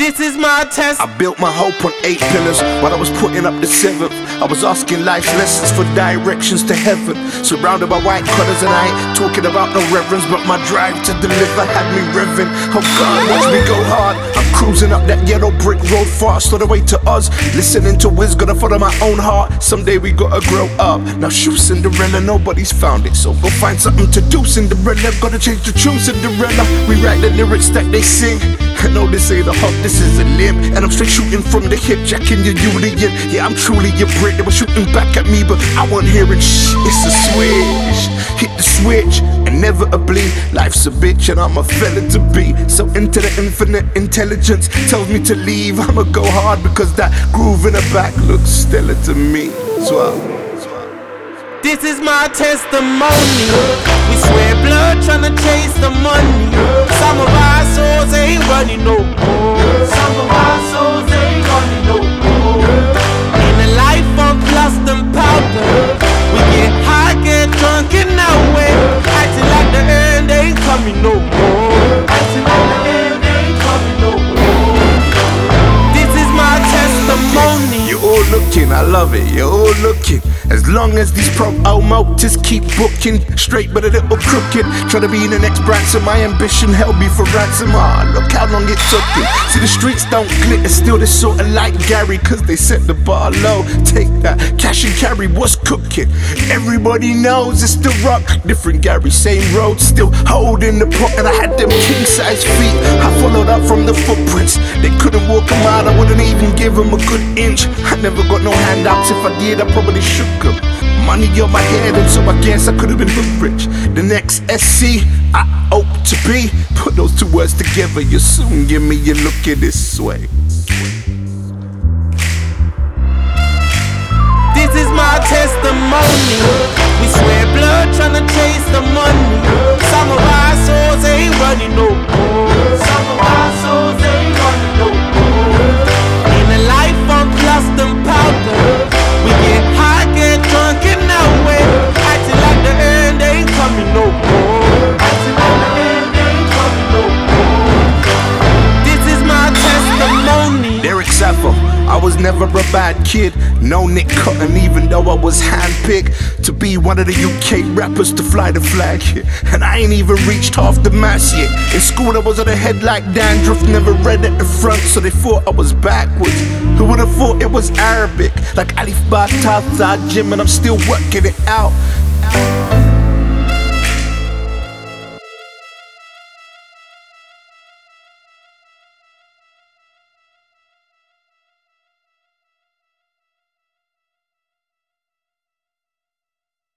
This is my test. I built my hope on 8 pillars while I was putting up the 7th. I was asking life lessons for directions to heaven. Surrounded by white collars and I ain't talking about no reverence, but my drive to deliver had me revving. Oh God, watch me go hard. I'm cruising up that yellow brick road fast all the way to us. Listening to Wiz, gonna follow my own heart. Someday we gotta grow up. Now shoot Cinderella, nobody's found it, so go find something to do. Cinderella, gotta change the tune. Cinderella, rewrite the lyrics that they sing. I know this ain't a hop, this is a limb, and I'm straight shooting from the hip, jacking your Julian. Yeah, I'm truly a Brit. They were shooting back at me, but I wasn't hearing shh. It's a switch, hit the switch, inevitably life's a bitch, and I'm a fella to be. So into the infinite intelligence tells me to leave. I'ma go hard because that groove in the back looks stellar to me. Swell. This is my testimony. We swear blood tryna chase the money. Some of our souls ain't running no more. Some of our souls ain't running no more. In a life of lust and powder, we get high, get drunk in our way, acting like the end ain't coming no more. Acting like the end ain't coming no more. This is my testimony. You're all looking, I love it, you're all looking. As long as these promoters keep booking straight but a little crooked, trying to be the next Branson, my ambition held me for ransom. Ah, look how long it took it. See, the streets don't glitter, still they sorta like Gary, cause they set the bar low. Take that, cash and carry, what's cooking? Everybody knows it's the rock. Different Gary, same road, still holding the pot, and I had them king size feet. I followed up from the footprints. They couldn't walk a mile, I wouldn't even give them a good inch. I never got no handouts, if I did I probably shook them. Money on my head, and so I guess I could've been hood rich. The next SC I hope to be. Put those two words together, you soon give me a look at this way. This is my testimony. We swear blood tryna chase the money. Some of our souls ain't running no more. Some of our souls ain't running no more. In a life of lust and powder, we get high, get drunk in our way, acting like the end ain't coming no more. Acting like the end ain't coming no more. This is my testimony. Derek Sappho, I was never a bad kid, no Nick Cotton, even though I was handpicked to be one of the UK rappers to fly the flag. And I ain't even reached half the mass yet. In school I was on the head like dandruff, never read at the front, so they thought I was backwards. Who would've thought it was Arabic, like Alif Ba Ta Tha Jim, and I'm still working it out.